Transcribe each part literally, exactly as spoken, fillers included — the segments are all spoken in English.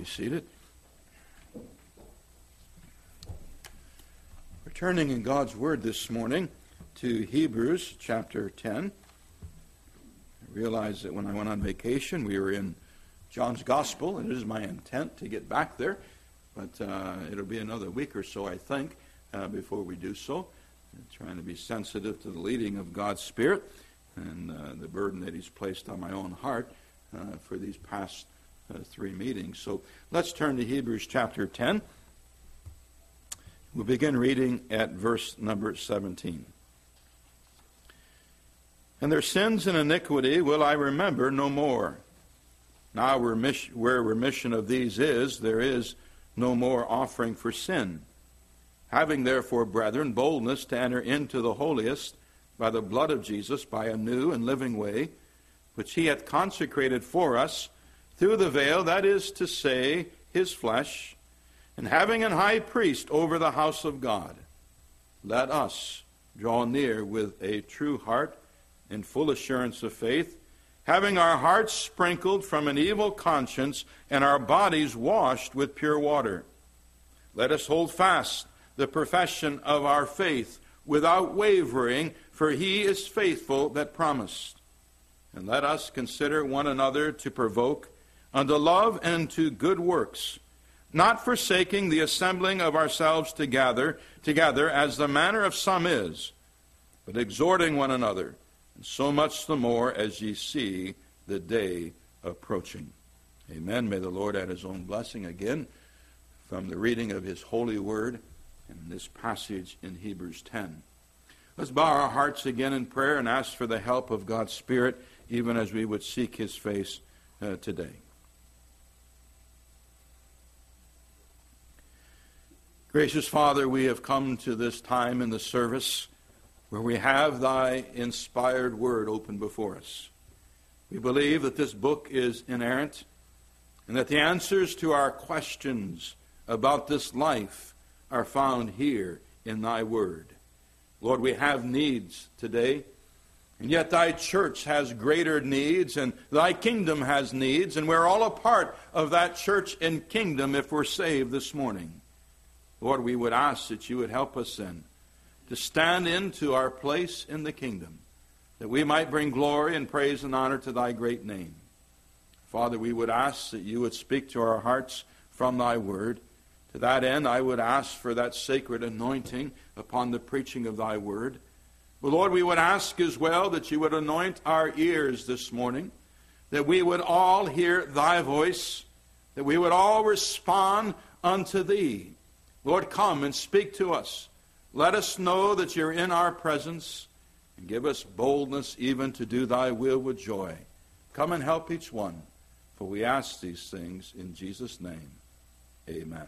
be seated. We're turning in God's Word this morning to Hebrews chapter ten. I realized that when I went on vacation, we were in John's Gospel, and it is my intent to get back there, but uh, it'll be another week or so, I think, uh, before we do so. I'm trying to be sensitive to the leading of God's Spirit and uh, the burden that He's placed on my own heart uh, for these past uh, three meetings. So let's turn to Hebrews chapter ten. We'll begin reading at verse number seventeen. And their sins and iniquity will I remember no more. Now where remission of these is, there is no more offering for sin. Having therefore, brethren, boldness to enter into the holiest by the blood of Jesus, by a new and living way, which he hath consecrated for us through the veil, that is to say, his flesh, and having an high priest over the house of God, let us draw near with a true heart in full assurance of faith, having our hearts sprinkled from an evil conscience and our bodies washed with pure water. Let us hold fast the profession of our faith without wavering, for he is faithful that promised. And let us consider one another to provoke unto love and to good works, not forsaking the assembling of ourselves together, together as the manner of some is, but exhorting one another, and so much the more as ye see the day approaching. Amen. May the Lord add his own blessing again from the reading of his holy word in this passage in Hebrews ten. Let's bow our hearts again in prayer and ask for the help of God's Spirit, even as we would seek his face uh, today. Gracious Father, we have come to this time in the service where we have thy inspired word open before us. We believe that this book is inerrant and that the answers to our questions about this life are found here in thy word. Lord, we have needs today, and yet thy church has greater needs, and thy kingdom has needs, and we're all a part of that church and kingdom if we're saved this morning. Lord, we would ask that you would help us then to stand into our place in the kingdom, that we might bring glory and praise and honor to thy great name. Father, we would ask that you would speak to our hearts from thy word. To that end, I would ask for that sacred anointing upon the preaching of thy word. But Lord, we would ask as well that you would anoint our ears this morning, that we would all hear thy voice, that we would all respond unto thee. Lord, come and speak to us. Let us know that you're in our presence, and give us boldness even to do thy will with joy. Come and help each one, for we ask these things in Jesus' name. Amen.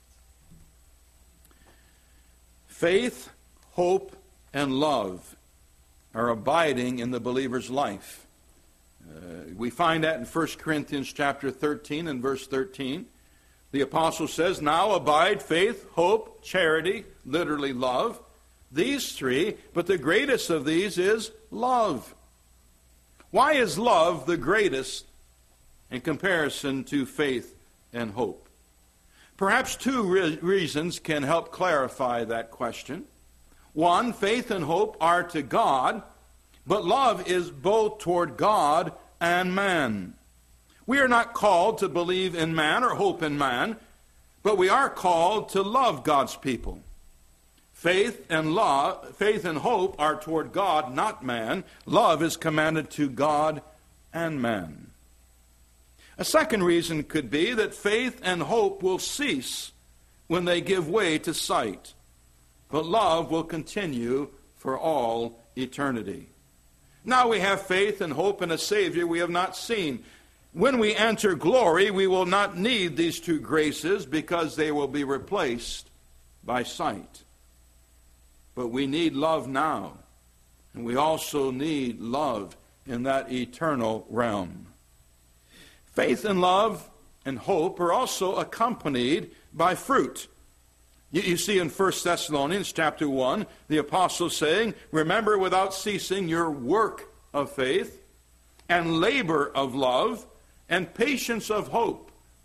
Faith, hope, and love are abiding in the believer's life. Uh, we find that in First Corinthians chapter thirteen and verse thirteen. The apostle says, now abide faith, hope, charity, literally love. These three, but the greatest of these is love. Why is love the greatest in comparison to faith and hope? Perhaps two re- reasons can help clarify that question. One, faith and hope are to God, but love is both toward God and man. We are not called to believe in man or hope in man, but we are called to love God's people. Faith and love, faith and hope are toward God, not man. Love is commanded to God and man. A second reason could be that faith and hope will cease when they give way to sight, but love will continue for all eternity. Now we have faith and hope in a Savior we have not seen. When we enter glory, we will not need these two graces because they will be replaced by sight. But we need love now, and we also need love in that eternal realm. Faith and love and hope are also accompanied by fruit. You, you see in First Thessalonians chapter one, the apostle saying, remember without ceasing your work of faith and labor of love and patience of hope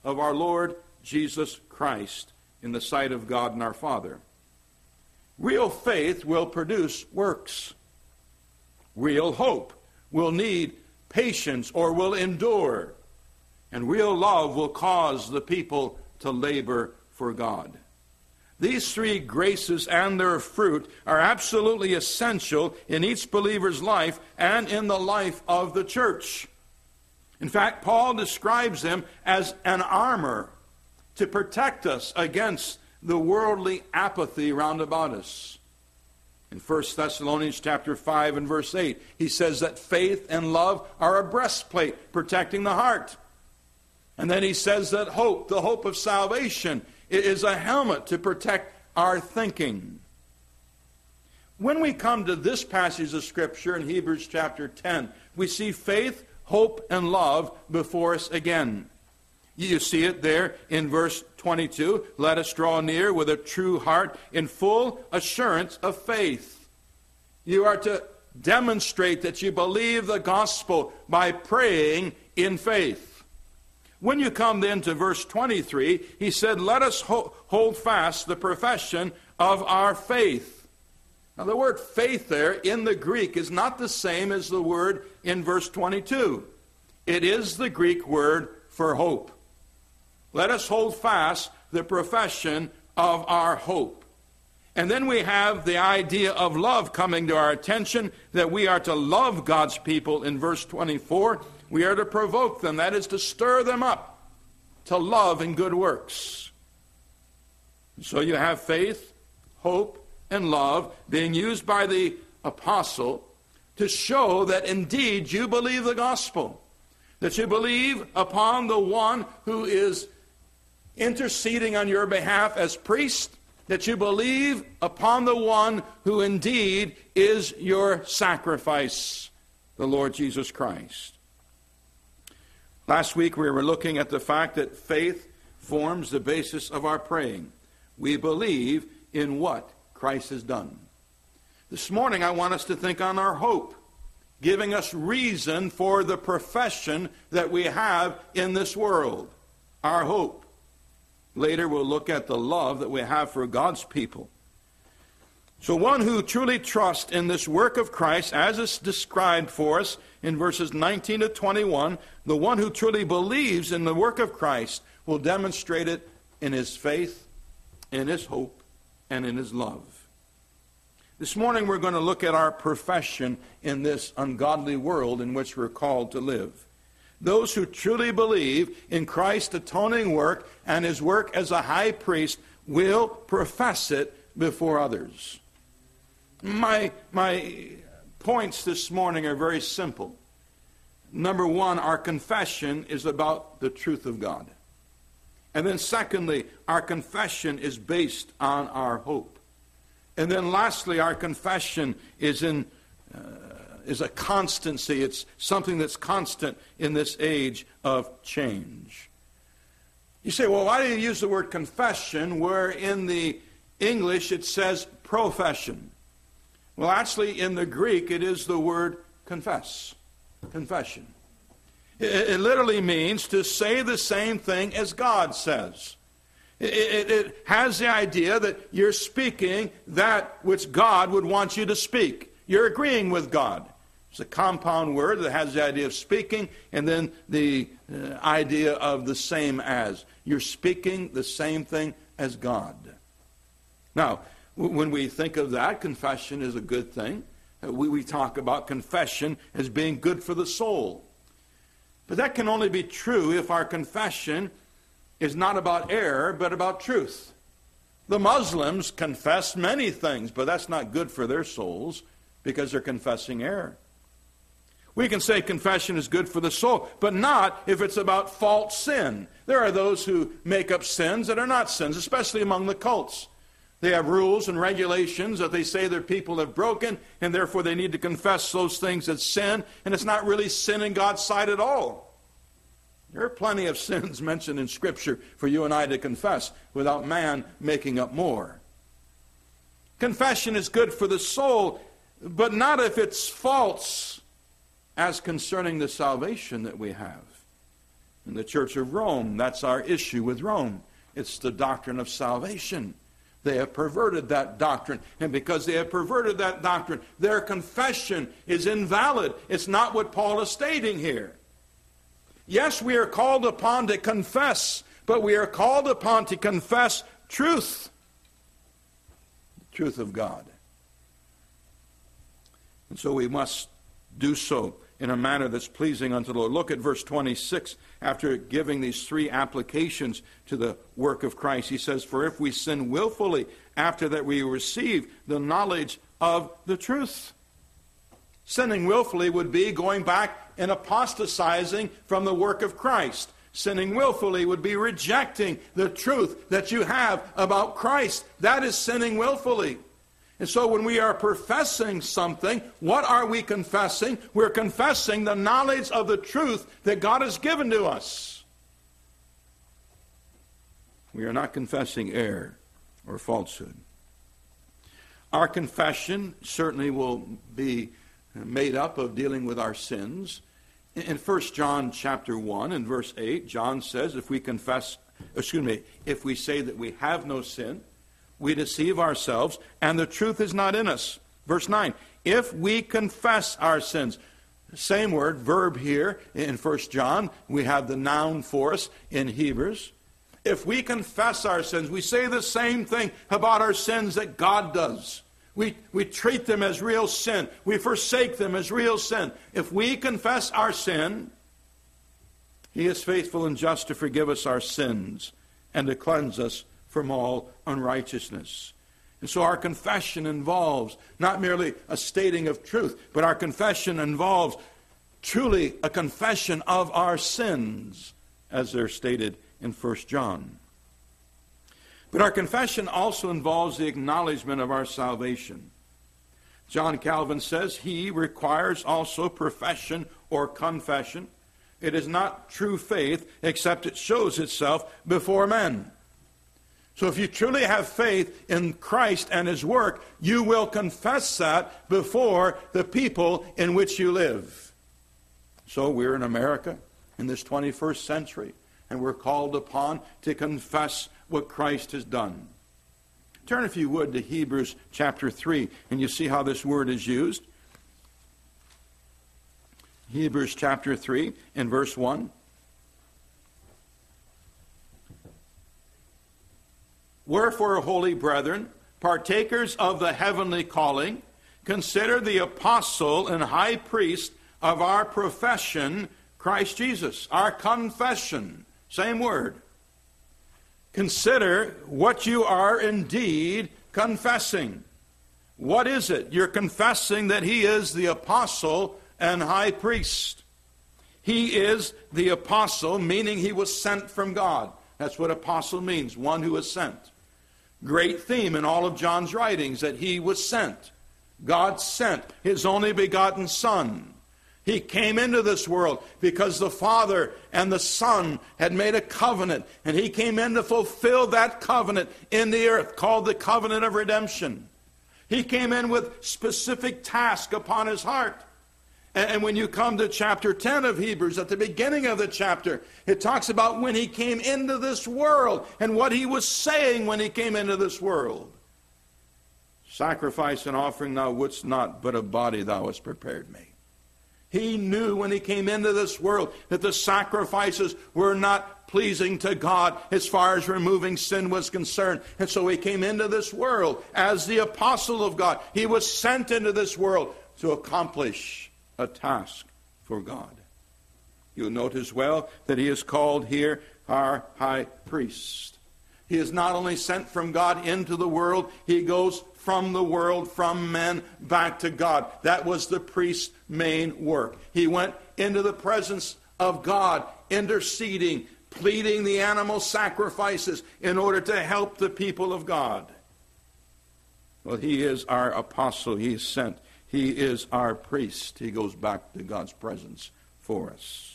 of our Lord Jesus Christ in the sight of God and our Father. Real faith will produce works. Real hope will need patience or will endure. And real love will cause the people to labor for God. These three graces and their fruit are absolutely essential in each believer's life and in the life of the church. In fact, Paul describes them as an armor to protect us against the worldly apathy round about us. In First Thessalonians chapter five and verse eight, he says that faith and love are a breastplate protecting the heart. And then he says that hope, the hope of salvation, is a helmet to protect our thinking. When we come to this passage of Scripture in Hebrews chapter ten, we see faith, hope, and love before us again. You see it there in verse twenty-two. Let us draw near with a true heart in full assurance of faith. You are to demonstrate that you believe the gospel by praying in faith. When you come then to verse twenty-three, he said, let us ho- hold fast the profession of our faith. Now the word faith there in the Greek is not the same as the word in verse twenty-two. It is the Greek word for hope. Let us hold fast the profession of our hope. And then we have the idea of love coming to our attention, that we are to love God's people in verse twenty-four. We are to provoke them, that is to stir them up to love and good works. So you have faith, hope, and love being used by the apostle to show that indeed you believe the gospel, that you believe upon the one who is interceding on your behalf as priest, that you believe upon the one who indeed is your sacrifice, the Lord Jesus Christ. Last week we were looking at the fact that faith forms the basis of our praying. We believe in what Christ has done. This morning I want us to think on our hope, giving us reason for the profession that we have in this world, our hope. Later we'll look at the love that we have for God's people. So one who truly trusts in this work of Christ, as is described for us in verses nineteen to twenty-one, the one who truly believes in the work of Christ will demonstrate it in his faith, in his hope, and in his love. This morning we're going to look at our profession in this ungodly world in which we're called to live. Those who truly believe in Christ's atoning work and his work as a high priest will profess it before others. My, my points this morning are very simple. Number one, our confession is about the truth of God. And then secondly, our confession is based on our hope. And then lastly, our confession is in uh, is a constancy. It's something that's constant in this age of change. You say, well, why do you use the word confession where in the English it says profession? Well, actually, in the Greek, it is the word confess, confession. It, it literally means to say the same thing as God says. It, it, it has the idea that you're speaking that which God would want you to speak. You're agreeing with God. It's a compound word that has the idea of speaking and then the uh, idea of the same as. You're speaking the same thing as God. Now, when we think of that, confession is a good thing. We, we talk about confession as being good for the soul. But that can only be true if our confession is not about error, but about truth. The Muslims confess many things, but that's not good for their souls because they're confessing error. We can say confession is good for the soul, but not if it's about false sin. There are those who make up sins that are not sins, especially among the cults. They have rules and regulations that they say their people have broken, and therefore they need to confess those things as sin, and it's not really sin in God's sight at all. There are plenty of sins mentioned in Scripture for you and I to confess without man making up more. Confession is good for the soul, but not if it's false as concerning the salvation that we have. In the Church of Rome, that's our issue with Rome. It's the doctrine of salvation. They have perverted that doctrine. And because they have perverted that doctrine, their confession is invalid. It's not what Paul is stating here. Yes, we are called upon to confess, but we are called upon to confess truth. The truth of God. And so we must do so in a manner that's pleasing unto the Lord. Look at verse twenty-six. After giving these three applications to the work of Christ, he says, "For if we sin willfully, after that we receive the knowledge of the truth." Sinning willfully would be going back and apostatizing from the work of Christ. Sinning willfully would be rejecting the truth that you have about Christ. That is sinning willfully. And so when we are professing something, what are we confessing? We're confessing the knowledge of the truth that God has given to us. We are not confessing error or falsehood. Our confession certainly will be made up of dealing with our sins. In First John chapter one and verse eight, John says, if we confess, excuse me, if we say that we have no sin, we deceive ourselves, and the truth is not in us. Verse nine, if we confess our sins. Same word, verb here in First John. We have the noun for us in Hebrews. If we confess our sins, we say the same thing about our sins that God does. We, we treat them as real sin. We forsake them as real sin. If we confess our sin, He is faithful and just to forgive us our sins and to cleanse us from all unrighteousness. And so our confession involves not merely a stating of truth, but our confession involves truly a confession of our sins, as they're stated in First John. But our confession also involves the acknowledgement of our salvation. John Calvin says he requires also profession or confession. It is not true faith except it shows itself before men. So if you truly have faith in Christ and His work, you will confess that before the people in which you live. So we're in America in this twenty-first century, and we're called upon to confess what Christ has done. Turn, if you would, to Hebrews chapter three, and you see how this word is used. Hebrews chapter three and verse one. Wherefore, holy brethren, partakers of the heavenly calling, consider the apostle and high priest of our profession, Christ Jesus. Our confession, same word. Consider what you are indeed confessing. What is it? You're confessing that He is the apostle and high priest. He is the apostle, meaning He was sent from God. That's what apostle means, one who is sent. Great theme in all of John's writings, that He was sent. God sent His only begotten Son. He came into this world because the Father and the Son had made a covenant, and He came in to fulfill that covenant in the earth, called the covenant of redemption. He came in with specific task upon His heart. And when you come to chapter ten of Hebrews, at the beginning of the chapter, it talks about when He came into this world and what He was saying when He came into this world. Sacrifice and offering thou wouldst not, but a body thou hast prepared me. He knew when He came into this world that the sacrifices were not pleasing to God as far as removing sin was concerned. And so He came into this world as the apostle of God. He was sent into this world to accomplish a task for God. You'll note as well that He is called here our high priest. He is not only sent from God into the world, He goes from the world, from men, back to God. That was the priest's main work. He went into the presence of God, interceding, pleading the animal sacrifices in order to help the people of God. Well, He is our apostle. He is sent. He is our priest. He goes back to God's presence for us.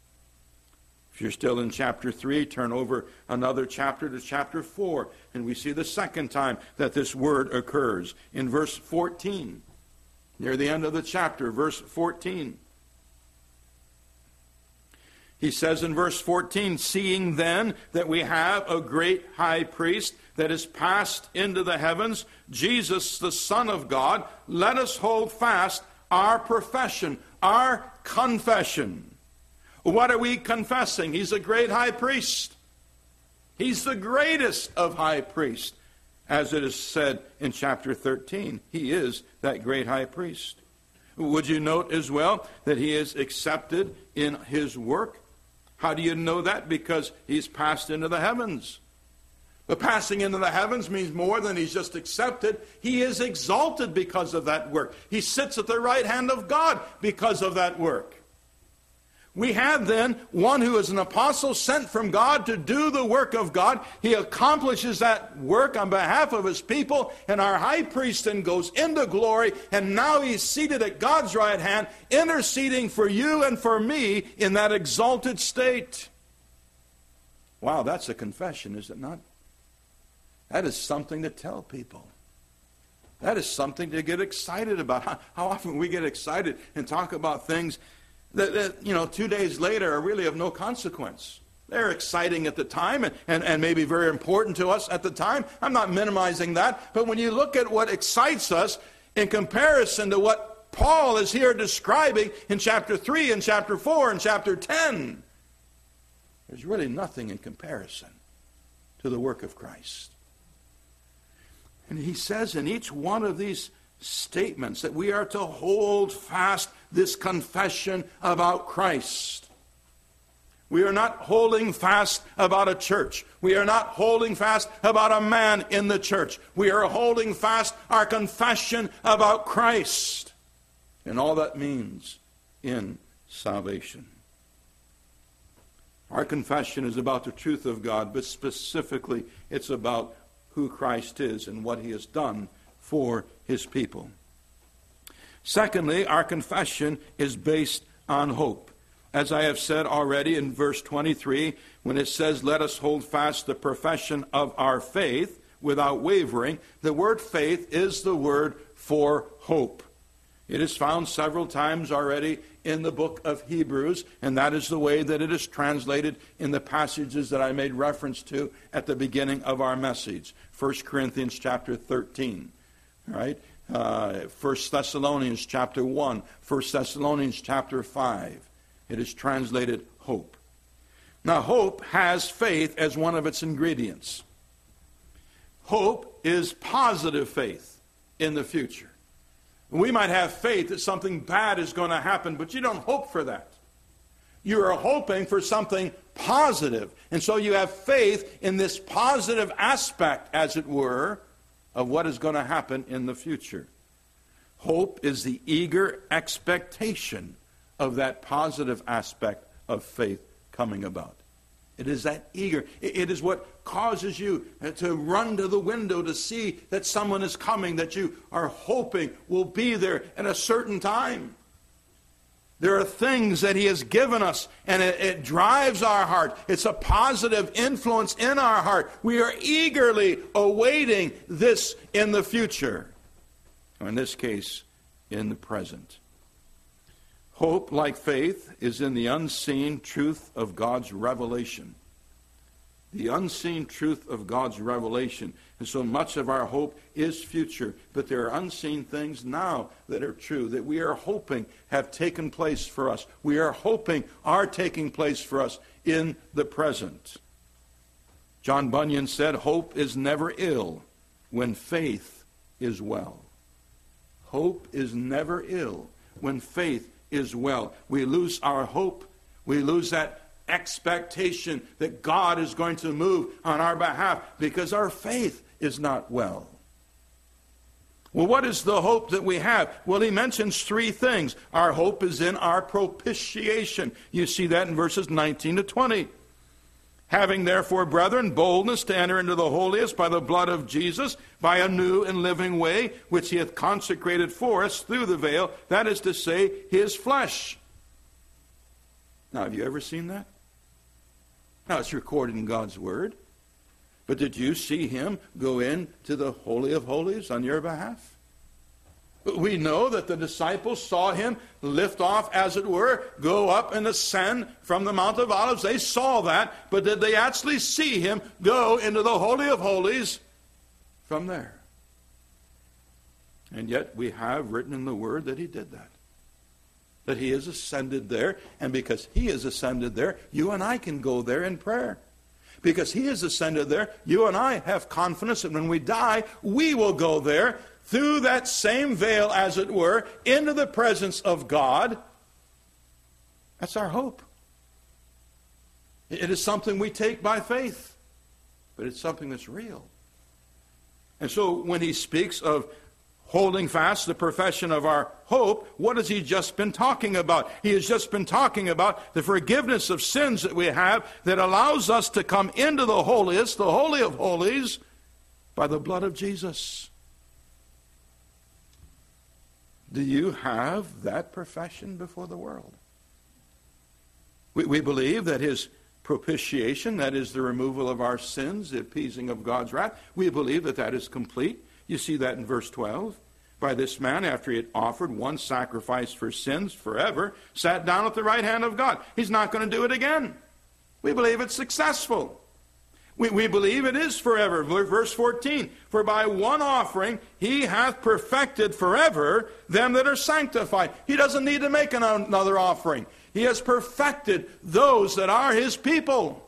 If you're still in chapter three, turn over another chapter to chapter four, and we see the second time that this word occurs in verse fourteen. Near the end of the chapter, verse fourteen. He says in verse fourteen, seeing then that we have a great high priest that is passed into the heavens, Jesus, the Son of God, let us hold fast our profession, our confession. What are we confessing? He's a great high priest. He's the greatest of high priests, as it is said in chapter thirteen. He is that great high priest. Would you note as well that he is accepted in his work? How do you know that? Because he's passed into the heavens. But passing into the heavens means more than he's just accepted. He is exalted because of that work. He sits at the right hand of God because of that work. We have then one who is an apostle sent from God to do the work of God. He accomplishes that work on behalf of his people, and our high priest then goes into glory, and now he's seated at God's right hand, interceding for you and for me in that exalted state. Wow, that's a confession, is it not? That is something to tell people. That is something to get excited about. How, how often we get excited and talk about things that, that, you know, two days later are really of no consequence. They're exciting at the time and, and, and maybe very important to us at the time. I'm not minimizing that. But when you look at what excites us in comparison to what Paul is here describing in chapter three and chapter four and chapter ten, there's really nothing in comparison to the work of Christ. And he says in each one of these statements that we are to hold fast this confession about Christ. We are not holding fast about a church. We are not holding fast about a man in the church. We are holding fast our confession about Christ and all that means in salvation. Our confession is about the truth of God, but specifically it's about who Christ is and what he has done for his people. Secondly, our confession is based on hope. As I have said already in verse twenty-three, when it says, let us hold fast the profession of our faith without wavering, the word faith is the word for hope. It is found several times already in the book of Hebrews, and that is the way that it is translated in the passages that I made reference to at the beginning of our message. First Corinthians chapter thirteen, right? Uh, First Thessalonians chapter one, First Thessalonians chapter five. It is translated hope. Now, hope has faith as one of its ingredients. Hope is positive faith in the future. We might have faith that something bad is going to happen, but you don't hope for that. You are hoping for something positive. And so you have faith in this positive aspect, as it were, of what is going to happen in the future. Hope is the eager expectation of that positive aspect of faith coming about. It is that eager. It is what causes you to run to the window to see that someone is coming that you are hoping will be there at a certain time. There are things that he has given us, and it, it drives our heart. It's a positive influence in our heart. We are eagerly awaiting this in the future. Or in this case, in the present. Hope, like faith, is in the unseen truth of God's revelation. The unseen truth of God's revelation. And so much of our hope is future, but there are unseen things now that are true, that we are hoping have taken place for us. We are hoping are taking place for us in the present. John Bunyan said, hope is never ill when faith is well. Hope is never ill when faith is well. We lose our hope. We lose that expectation that God is going to move on our behalf because our faith is not well. Well, what is the hope that we have? Well, he mentions three things. Our hope is in our propitiation. You see that in verses nineteen to twenty. Having therefore, brethren, boldness to enter into the holiest by the blood of Jesus, by a new and living way, which he hath consecrated for us through the veil, that is to say, his flesh. Now, have you ever seen that? Now, it's recorded in God's Word. But did you see him go into the Holy of Holies on your behalf? We know that the disciples saw him lift off, as it were, go up and ascend from the Mount of Olives. They saw that, but did they actually see him go into the Holy of Holies from there? And yet we have written in the Word that he did that. That he is ascended there, and because he is ascended there, you and I can go there in prayer. Because he is ascended there, you and I have confidence that when we die, we will go there through that same veil, as it were, into the presence of God. That's our hope. It is something we take by faith, but it's something that's real. And so when he speaks of holding fast the profession of our hope, what has he just been talking about? He has just been talking about the forgiveness of sins that we have that allows us to come into the holiest, the Holy of Holies, by the blood of Jesus. Do you have that profession before the world? We, we believe that his propitiation, that is the removal of our sins, the appeasing of God's wrath, we believe that that is complete. You see that in verse twelve. By this man, after he had offered one sacrifice for sins forever, sat down at the right hand of God. He's not going to do it again. We believe it's successful. We, we believe it is forever. Verse fourteen, for by one offering he hath perfected forever them that are sanctified. He doesn't need to make another offering. He has perfected those that are his people.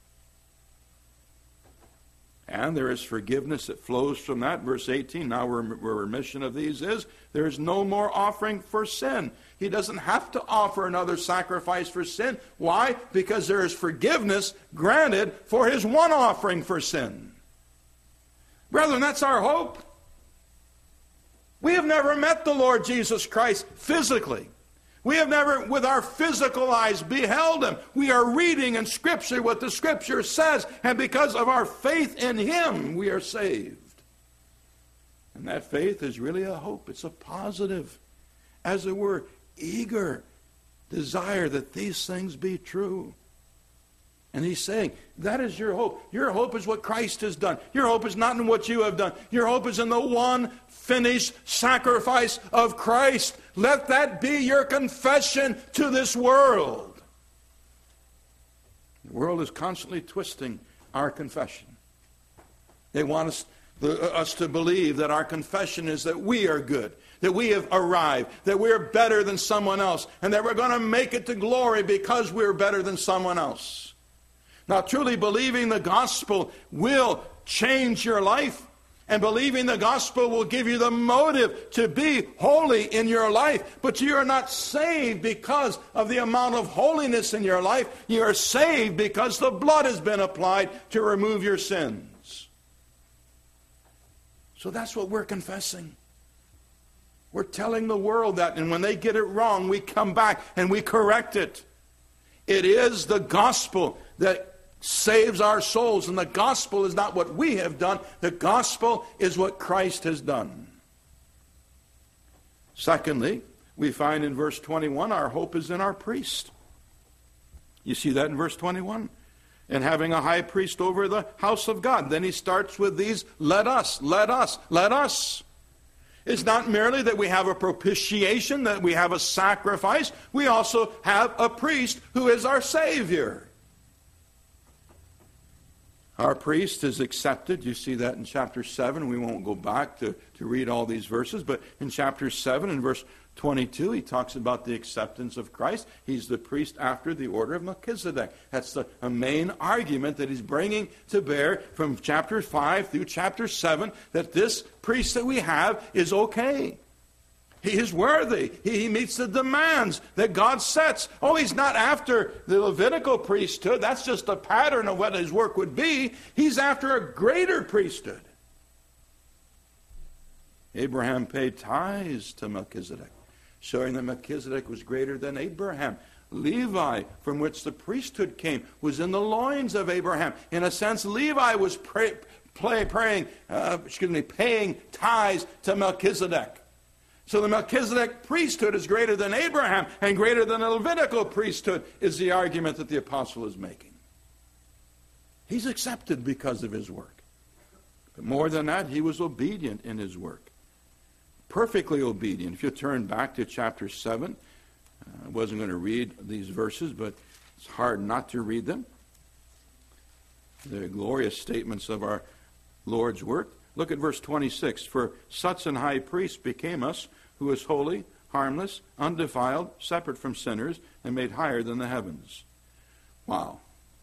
And there is forgiveness that flows from that. Verse eighteen, now where remission of these is, there is no more offering for sin. He doesn't have to offer another sacrifice for sin. Why? Because there is forgiveness granted for his one offering for sin. Brethren, that's our hope. We have never met the Lord Jesus Christ physically. We have never, with our physical eyes, beheld him. We are reading in Scripture what the Scripture says, and because of our faith in him, we are saved. And that faith is really a hope. It's a positive, as it were, eager desire that these things be true. And he's saying, that is your hope. Your hope is what Christ has done. Your hope is not in what you have done. Your hope is in the one finished sacrifice of Christ. Let that be your confession to this world. The world is constantly twisting our confession. They want us, the, us to believe that our confession is that we are good, that we have arrived, that we're better than someone else, and that we're going to make it to glory because we're better than someone else. Now, truly believing the gospel will change your life, and believing the gospel will give you the motive to be holy in your life. But you are not saved because of the amount of holiness in your life. You are saved because the blood has been applied to remove your sins. So that's what we're confessing. We're telling the world that, and when they get it wrong, we come back and we correct it. It is the gospel that saves our souls, and the gospel is not what we have done. The gospel is what Christ has done. Secondly, we find in verse twenty-one, our hope is in our priest. You see that in verse twenty-one? And having a high priest over the house of God. Then he starts with these, let us, let us, let us. It's not merely that we have a propitiation, that we have a sacrifice. We also have a priest who is our Savior. Our priest is accepted. You see that in chapter seven. We won't go back to, to read all these verses, but in chapter seven and verse twenty-two, he talks about the acceptance of Christ. He's the priest after the order of Melchizedek. That's the a main argument that he's bringing to bear from chapter five through chapter seven, that this priest that we have is okay. He is worthy. He meets the demands that God sets. Oh, he's not after the Levitical priesthood. That's just a pattern of what his work would be. He's after a greater priesthood. Abraham paid tithes to Melchizedek, showing that Melchizedek was greater than Abraham. Levi, from which the priesthood came, was in the loins of Abraham. In a sense, Levi was pray, play, praying, uh, excuse me, paying tithes to Melchizedek. So the Melchizedek priesthood is greater than Abraham, and greater than the Levitical priesthood is the argument that the apostle is making. He's accepted because of his work. But more than that, he was obedient in his work. perfectly obedient. If you turn back to chapter seven, uh, I wasn't going to read these verses, but it's hard not to read them. The glorious statements of our Lord's work. Look at verse twenty-six. For such an high priest became us, who is holy, harmless, undefiled, separate from sinners, and made higher than the heavens. Wow.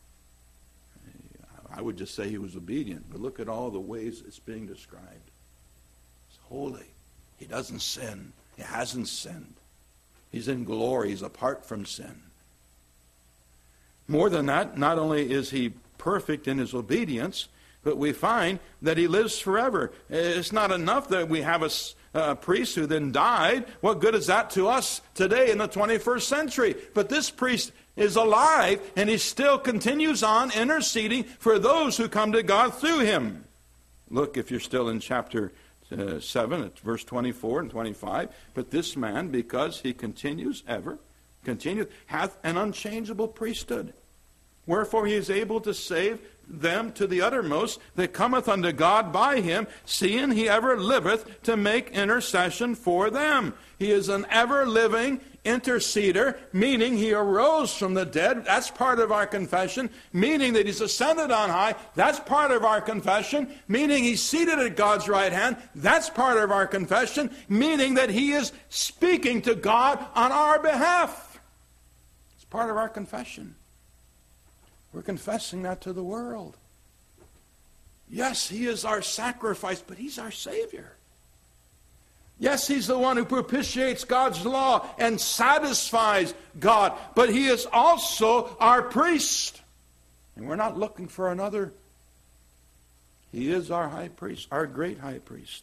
I would just say he was obedient, but look at all the ways it's being described. He's holy. He doesn't sin. He hasn't sinned. He's in glory. He's apart from sin. More than that, not only is he perfect in his obedience, but we find that he lives forever. It's not enough that we have a, a priest who then died. What good is that to us today in the twenty-first century? But this priest is alive, and he still continues on interceding for those who come to God through him. Look, if you're still in chapter uh, seven, it's verse twenty-four and twenty-five. But this man, because he continues ever, continues, hath an unchangeable priesthood. Wherefore he is able to save them to the uttermost that cometh unto God by him, seeing he ever liveth to make intercession for them. He is an ever-living interceder, meaning he arose from the dead. That's part of our confession. Meaning that he's ascended on high. That's part of our confession. Meaning he's seated at God's right hand. That's part of our confession. Meaning that he is speaking to God on our behalf. It's part of our confession. We're confessing that to the world. Yes, he is our sacrifice, but he's our Savior. Yes, he's the one who propitiates God's law and satisfies God, but he is also our priest. And we're not looking for another. He is our high priest, our great high priest.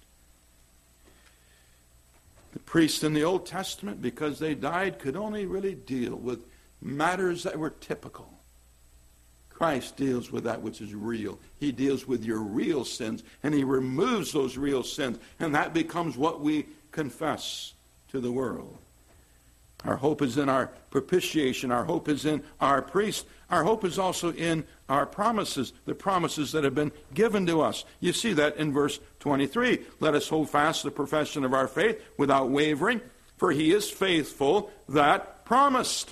The priests in the Old Testament, because they died, could only really deal with matters that were typical. Christ deals with that which is real. He deals with your real sins, and he removes those real sins, and that becomes what we confess to the world. Our hope is in our propitiation. Our hope is in our priest. Our hope is also in our promises, the promises that have been given to us. You see that in verse twenty-three. Let us hold fast the profession of our faith without wavering, for he is faithful that promised.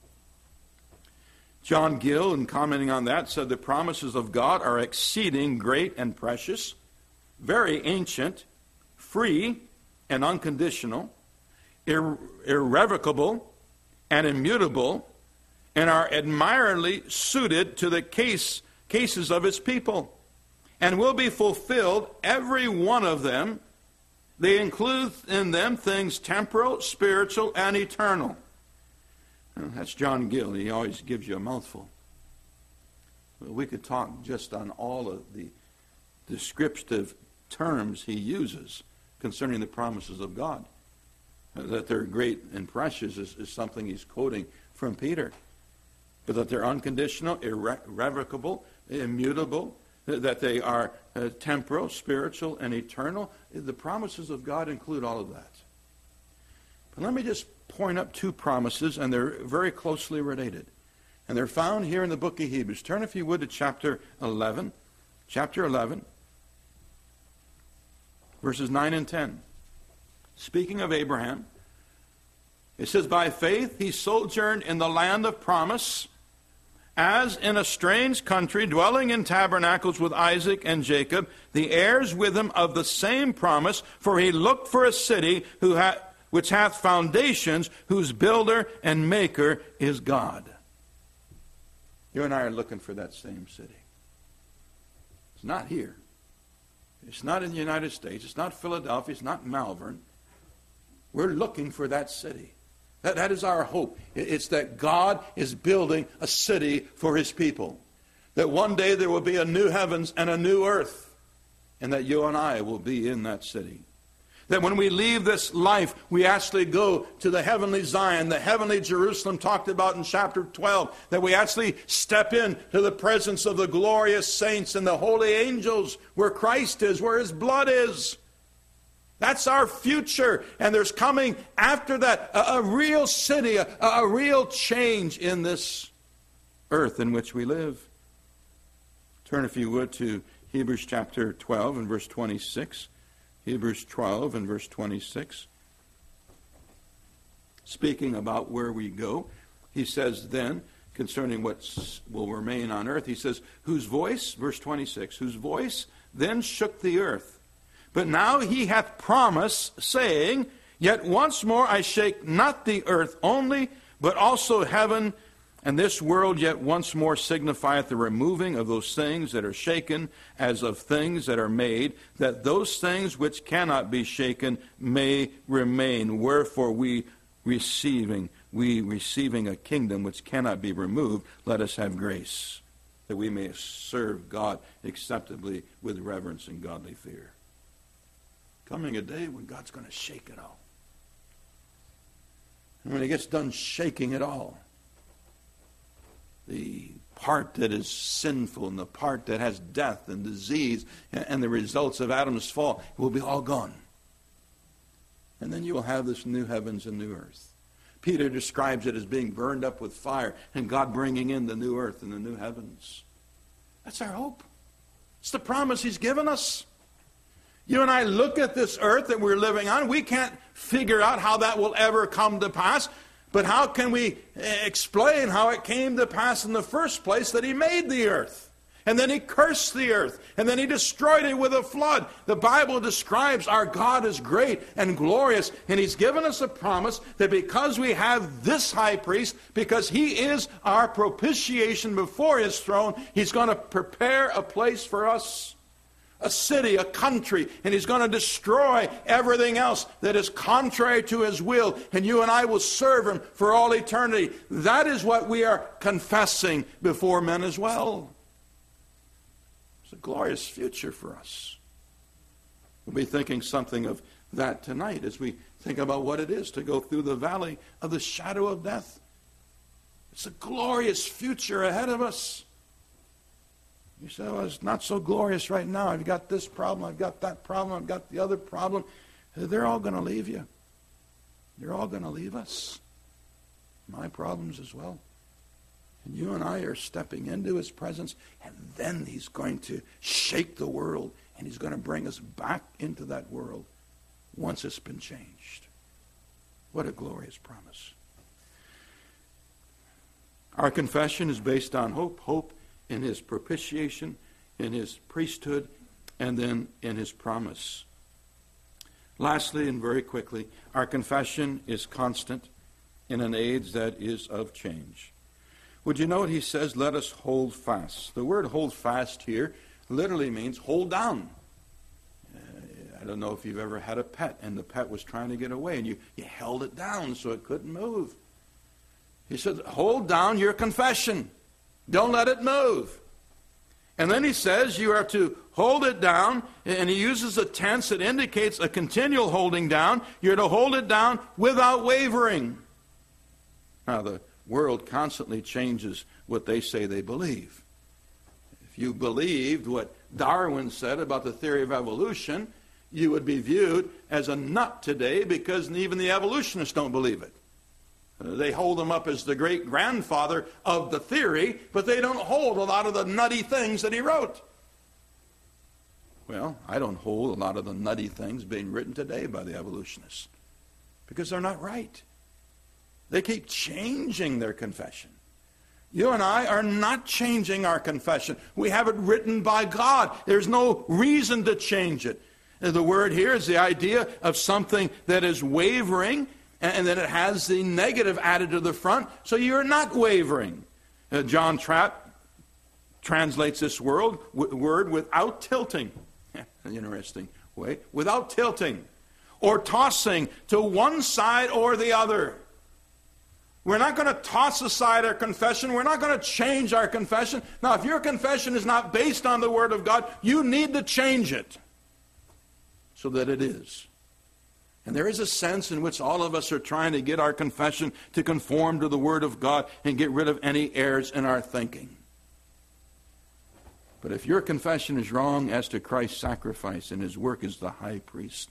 John Gill, in commenting on that, said the promises of God are exceeding great and precious, very ancient, free and unconditional, ir- irrevocable and immutable, and are admirably suited to the case, cases of his people, and will be fulfilled, every one of them. They include in them things temporal, spiritual, and eternal. That's John Gill. He always gives you a mouthful. We could talk just on all of the descriptive terms he uses concerning the promises of God. That they're great and precious is, is something he's quoting from Peter. But that they're unconditional, irre- irrevocable, immutable, that they are uh, temporal, spiritual, and eternal. The promises of God include all of that. But let me just point up two promises, and they're very closely related. And they're found here in the book of Hebrews. Turn, if you would, to chapter eleven. Chapter eleven, verses nine and ten. Speaking of Abraham, it says, by faith he sojourned in the land of promise, as in a strange country, dwelling in tabernacles with Isaac and Jacob, the heirs with him of the same promise, for he looked for a city who had which hath foundations, whose builder and maker is God. You and I are looking for that same city. It's not here. It's not in the United States. It's not Philadelphia. It's not Malvern. We're looking for that city. That, that is our hope. It's that God is building a city for his people. That one day there will be a new heavens and a new earth. And that you and I will be in that city. That when we leave this life, we actually go to the heavenly Zion, the heavenly Jerusalem talked about in chapter twelve. That we actually step into the presence of the glorious saints and the holy angels, where Christ is, where his blood is. That's our future. And there's coming after that a, a real city, a, a real change in this earth in which we live. Turn, if you would, to Hebrews chapter twelve and verse twenty-six. Hebrews twelve and verse twenty-six. Speaking about where we go, he says then, concerning what will remain on earth, he says, whose voice, verse twenty-six, whose voice then shook the earth. But now he hath promised, saying, yet once more I shake not the earth only, but also heaven, and this world yet once more signifieth the removing of those things that are shaken, as of things that are made, that those things which cannot be shaken may remain. Wherefore we receiving, we receiving a kingdom which cannot be removed, let us have grace, that we may serve God acceptably with reverence and godly fear. Coming a day when God's going to shake it all. And when he gets done shaking it all, the part that is sinful and the part that has death and disease and the results of Adam's fall will be all gone. And then you will have this new heavens and new earth. Peter describes it as being burned up with fire and God bringing in the new earth and the new heavens. That's our hope. It's the promise he's given us. You and I look at this earth that we're living on. We can't figure out how that will ever come to pass. But how can we explain how it came to pass in the first place that he made the earth? And then he cursed the earth. And then he destroyed it with a flood. The Bible describes our God as great and glorious. And he's given us a promise that because we have this high priest, because he is our propitiation before his throne, he's going to prepare a place for us. A city, a country, and he's going to destroy everything else that is contrary to his will, and you and I will serve him for all eternity. That is what we are confessing before men as well. It's a glorious future for us. We'll be thinking something of that tonight as we think about what it is to go through the valley of the shadow of death. It's a glorious future ahead of us. You say, well, it's not so glorious right now. I've got this problem, I've got that problem, I've got the other problem. They're all going to leave you. They're all going to leave us. My problems as well. And you and I are stepping into his presence, and then he's going to shake the world, and he's going to bring us back into that world once it's been changed. What a glorious promise. Our confession is based on hope. Hope in his propitiation, in his priesthood, and then in his promise. Lastly, and very quickly, our confession is constant in an age that is of change. Would you note he says, let us hold fast. The word hold fast here literally means hold down. Uh, I don't know if you've ever had a pet and the pet was trying to get away and you, you held it down so it couldn't move. He said, hold down your confession. Don't let it move. And then he says you are to hold it down, and he uses a tense that indicates a continual holding down. You're to hold it down without wavering. Now, the world constantly changes what they say they believe. If you believed what Darwin said about the theory of evolution, you would be viewed as a nut today because even the evolutionists don't believe it. They hold him up as the great-grandfather of the theory, but they don't hold a lot of the nutty things that he wrote. Well, I don't hold a lot of the nutty things being written today by the evolutionists because they're not right. They keep changing their confession. You and I are not changing our confession. We have it written by God. There's no reason to change it. The word here is the idea of something that is wavering, and then it has the negative added to the front, so you're not wavering. Uh, John Trapp translates this word, w- word without tilting. An interesting way. Without tilting. Or tossing to one side or the other. We're not going to toss aside our confession. We're not going to change our confession. Now, if your confession is not based on the Word of God, you need to change it so that it is. And there is a sense in which all of us are trying to get our confession to conform to the Word of God and get rid of any errors in our thinking. But if your confession is wrong as to Christ's sacrifice and his work as the high priest,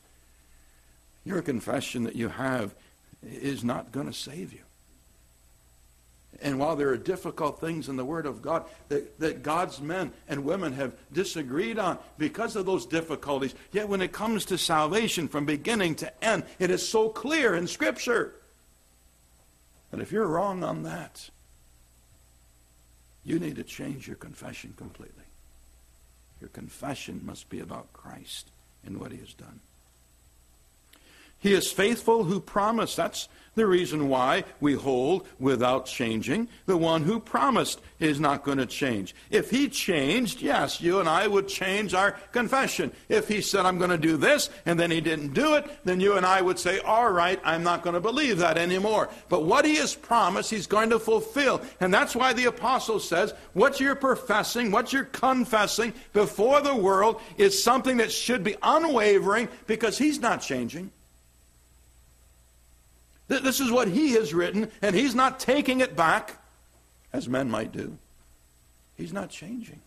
your confession that you have is not going to save you. And while there are difficult things in the Word of God that, that God's men and women have disagreed on because of those difficulties, yet when it comes to salvation from beginning to end, it is so clear in Scripture. And if you're wrong on that, you need to change your confession completely. Your confession must be about Christ and what he has done. He is faithful who promised. That's the reason why we hold without changing. The one who promised is not going to change. If he changed, yes, you and I would change our confession. If he said, I'm going to do this, and then he didn't do it, then you and I would say, all right, I'm not going to believe that anymore. But what he has promised, he's going to fulfill. And that's why the apostle says, what you're professing, what you're confessing before the world is something that should be unwavering because he's not changing. This is what he has written, and he's not taking it back, as men might do. He's not changing.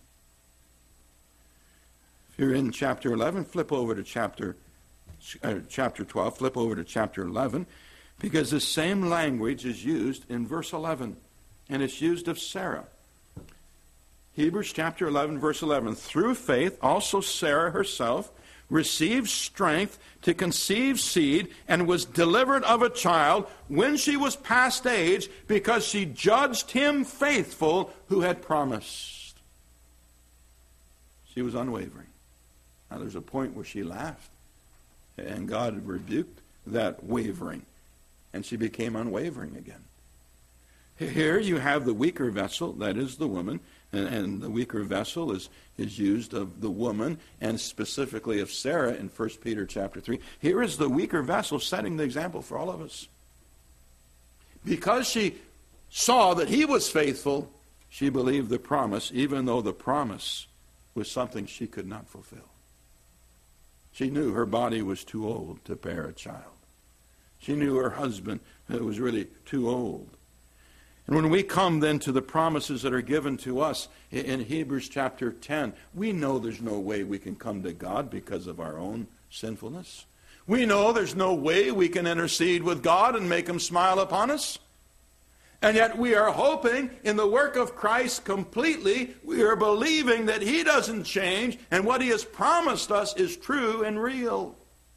If you're in chapter eleven, flip over to chapter, uh, chapter twelve, flip over to chapter eleven, because the same language is used in verse eleven, and it's used of Sarah. Hebrews chapter eleven, verse eleven, through faith also Sarah herself received strength to conceive seed and was delivered of a child when she was past age because she judged him faithful who had promised. She was unwavering. Now there's a point where she laughed and God rebuked that wavering and she became unwavering again. Here you have the weaker vessel, that is the woman, and, and the weaker vessel is, is used of the woman, and specifically of Sarah in First Peter chapter three. Here is the weaker vessel setting the example for all of us. Because she saw that he was faithful, she believed the promise, even though the promise was something she could not fulfill. She knew her body was too old to bear a child. She knew her husband was really too old. And when we come then to the promises that are given to us in Hebrews chapter ten, we know there's no way we can come to God because of our own sinfulness. We know there's no way we can intercede with God and make him smile upon us. And yet we are hoping in the work of Christ completely. We are believing that he doesn't change and what he has promised us is true and real.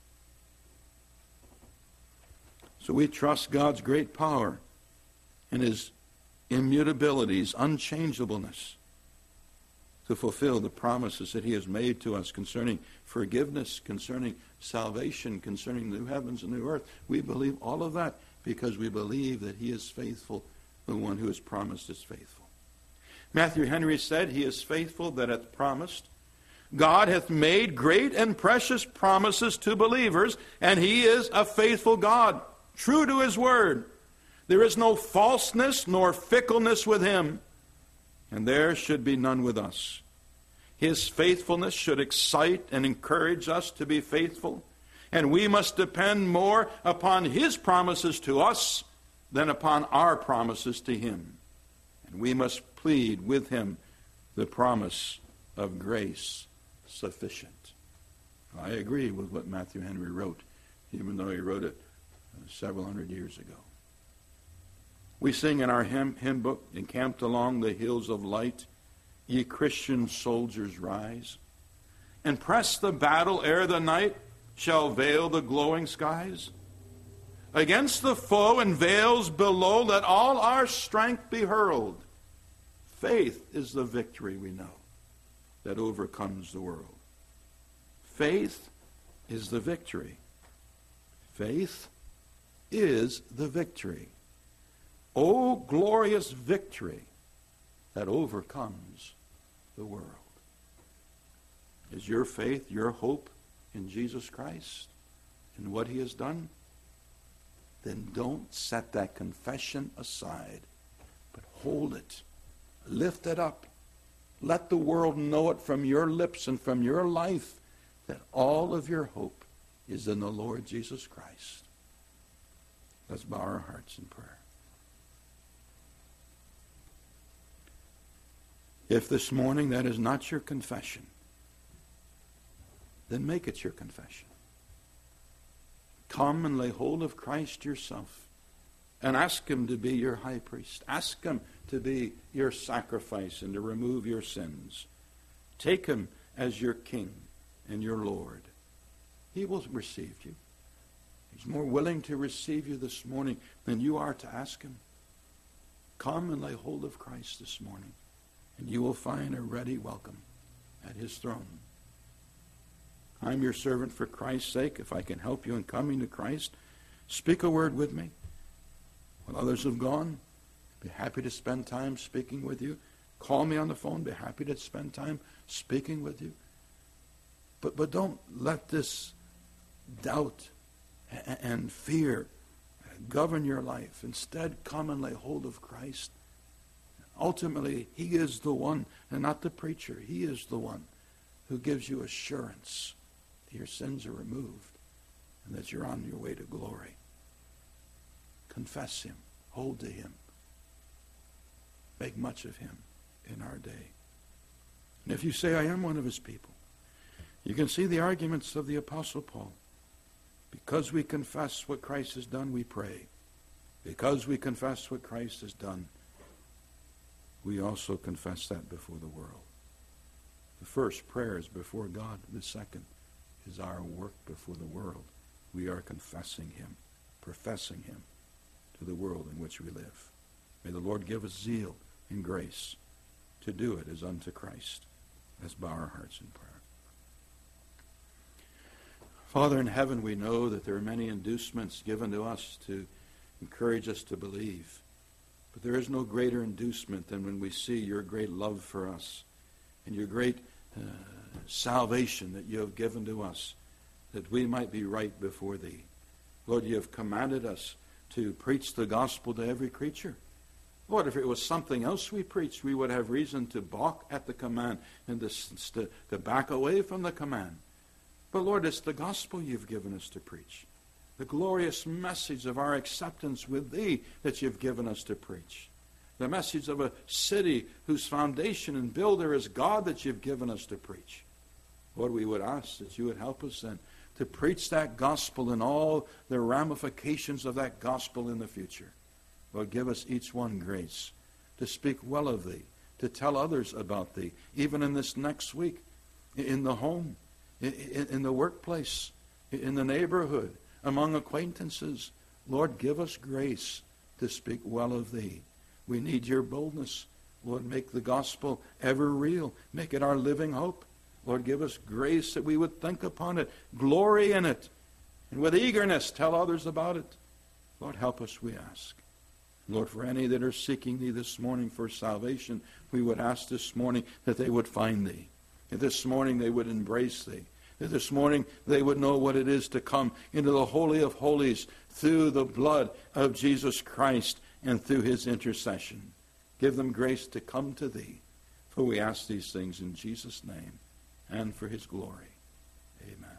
So we trust God's great power and his immutability, his unchangeableness, to fulfill the promises that he has made to us concerning forgiveness, concerning salvation, concerning new heavens and new earth. We believe all of that because we believe that he is faithful. The one who has promised is faithful. Matthew Henry said, he is faithful that hath promised. God hath made great and precious promises to believers, and he is a faithful God, true to his word. There is no falseness nor fickleness with him, and there should be none with us. His faithfulness should excite and encourage us to be faithful, and we must depend more upon his promises to us than upon our promises to him. And we must plead with him the promise of grace sufficient. I agree with what Matthew Henry wrote, even though he wrote it several hundred years ago. We sing in our hymn, hymn book, encamped along the hills of light, ye Christian soldiers rise, and press the battle ere the night shall veil the glowing skies. Against the foe in vales below, let all our strength be hurled. Faith is the victory we know that overcomes the world. Faith is the victory. Faith is the victory. Oh, glorious victory that overcomes the world. Is your faith, your hope in Jesus Christ and what he has done? Then don't set that confession aside, but hold it. Lift it up. Let the world know it from your lips and from your life that all of your hope is in the Lord Jesus Christ. Let's bow our hearts in prayer. If this morning that is not your confession, then make it your confession. Come and lay hold of Christ yourself and ask him to be your high priest. Ask him to be your sacrifice and to remove your sins. Take him as your king and your Lord. He will receive you. He's more willing to receive you this morning than you are to ask him. Come and lay hold of Christ this morning, and you will find a ready welcome at his throne. I'm your servant for Christ's sake. If I can help you in coming to Christ, speak a word with me. When others have gone, I'd be happy to spend time speaking with you. Call me on the phone. Be happy to spend time speaking with you. But, but don't let this doubt and fear govern your life. Instead, come and lay hold of Christ. Ultimately, he is the one, and not the preacher. He is the one who gives you assurance that your sins are removed and that you're on your way to glory. Confess him. Hold to him. Make much of him in our day. And if you say, I am one of his people, you can see the arguments of the Apostle Paul. Because we confess what Christ has done, we pray. Because we confess what Christ has done, we also confess that before the world. The first, prayer is before God. The second is our work before the world. We are confessing him, professing him to the world in which we live. May the Lord give us zeal and grace to do it as unto Christ. Let's bow our hearts in prayer. Father in heaven, we know that there are many inducements given to us to encourage us to believe. But there is no greater inducement than when we see your great love for us and your great uh, salvation that you have given to us, that we might be right before thee. Lord, you have commanded us to preach the gospel to every creature. Lord, if it was something else we preached, we would have reason to balk at the command and to, to, to back away from the command. But Lord, it's the gospel you've given us to preach. The glorious message of our acceptance with thee that you've given us to preach. The message of a city whose foundation and builder is God that you've given us to preach. Lord, we would ask that you would help us then to preach that gospel and all the ramifications of that gospel in the future. Lord, give us each one grace to speak well of thee, to tell others about thee, even in this next week, in the home, in, in the workplace, in the neighborhood, among acquaintances. Lord, give us grace to speak well of thee. We need your boldness. Lord, make the gospel ever real. Make it our living hope. Lord, give us grace that we would think upon it, glory in it, and with eagerness tell others about it. Lord, help us, we ask. Lord, for any that are seeking thee this morning for salvation, we would ask this morning that they would find thee. That this morning they would embrace thee. That this morning they would know what it is to come into the Holy of Holies through the blood of Jesus Christ and through his intercession. Give them grace to come to thee. For we ask these things in Jesus' name and for his glory. Amen.